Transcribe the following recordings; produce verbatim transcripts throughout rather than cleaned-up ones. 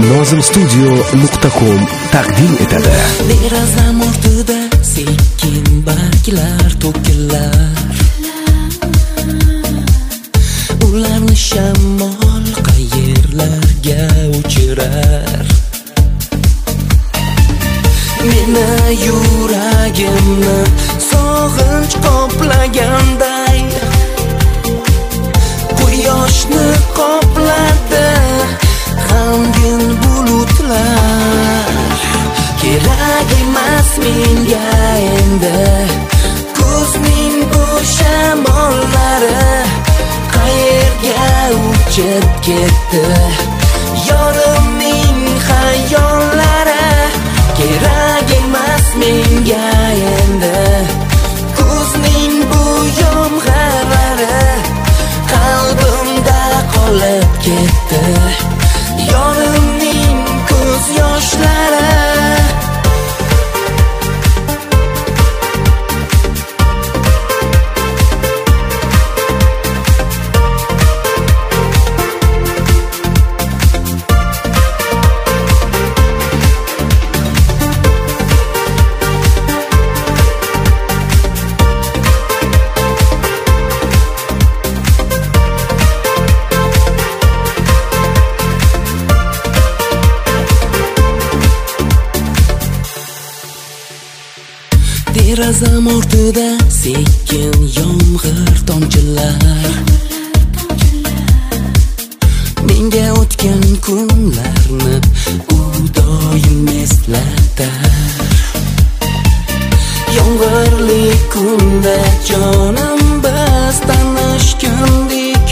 nozim studio nuqta com taqdim etadi. Derazam ortida sekin barglar to'kilar, ularni shamol qayerlarga uchirar. Meni yuragimni sog'inch qoplaganday, quyoshni qopladi g'amgin bulutlar. Kerak emas menga endi kuzning bu shamollari, qayerga uchib ketdi yorimning xayollari. Kerak emas menga endi kuzning bu yomg'irlari, qalbimda qolib ketdi yorimning ko'z yoshlari. Derazam ortida sekin yomg'ir tomchilar, menga o'tgan kunlarni u doim eslatar. Yomg'irli kunda jonim biz tanishgandik,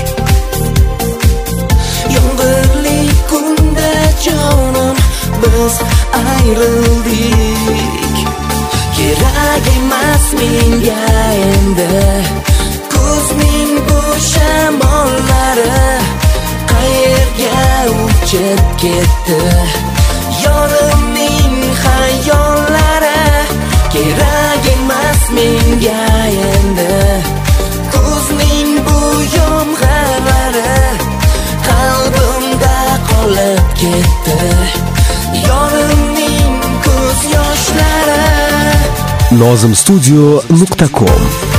yomg'irli kunda jonim biz ayrildik. Kerak emas menga endi kuzning bu shamollari, qayerga uchib ketdi yorimning xayollari. Kerak emas menga endi kuzning bu yomg'irlari, qalbimda qolib ketdi yorimning ko'z yoshlari. nozim studio nuqta com